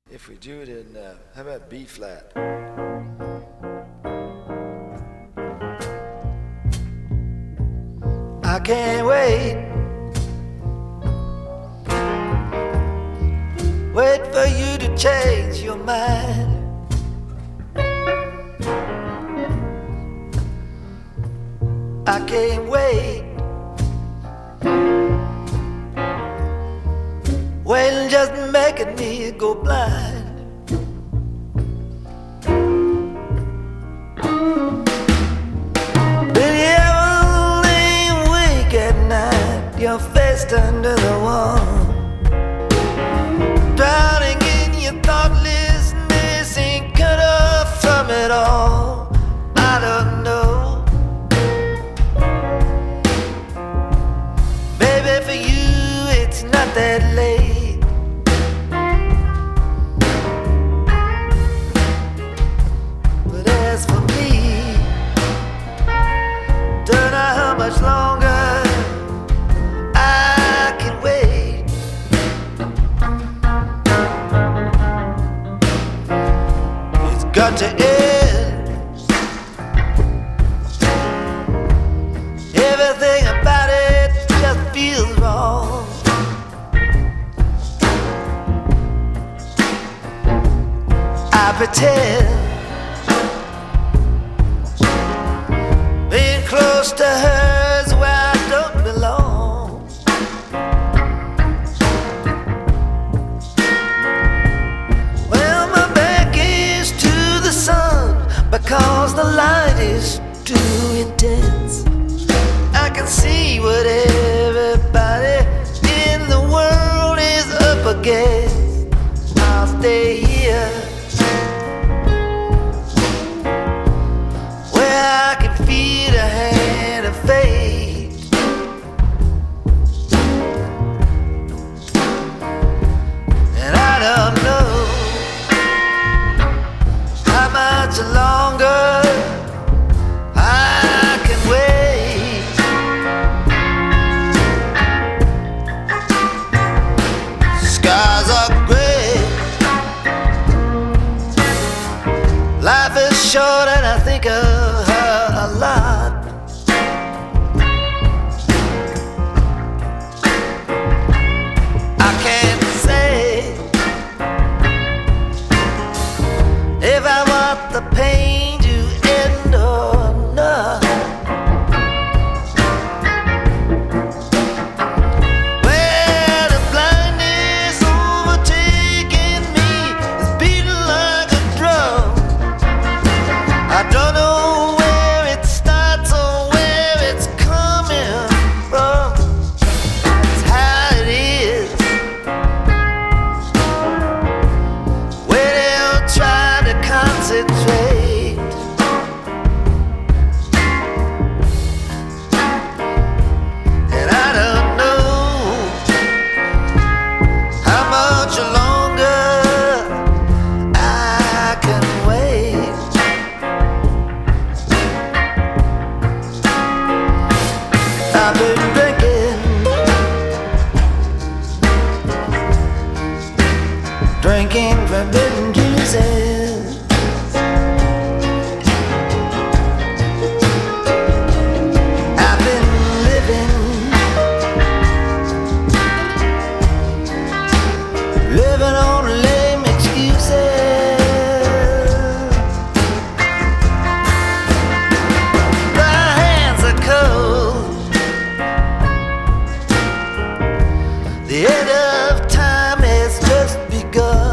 If we do it in, how about B flat? I can't wait for you to change your mind. I can't wait and just making me go blind. Been here laying awake at night, your face under the wall, drowning in your thoughtlessness, ain't cut off from it all. I don't know, baby, for you it's not that late. But as for me, don't know how much longer I can wait. It's got to end. Everything about it just feels wrong. I pretend being close to her's where I don't belong. Well, my back is to the sun because the light is too intense. I can see what everybody in the world is up against. I'll stay here where I can feel the hand of fate. And I don't know how much longer I can wait. Skies are gray, life is short and I think of her a lot. I can't say if I want the pain to end or not. Well, the blindness overtaking me is beating like a drum. I don't know where it starts or where it's coming from. It's how it is. When they'll try to concentrate, and I don't know how much longer I can wait. I've been drinking forbidden juices. I've been living on lame excuses. My hands are cold. The end of time has just begun.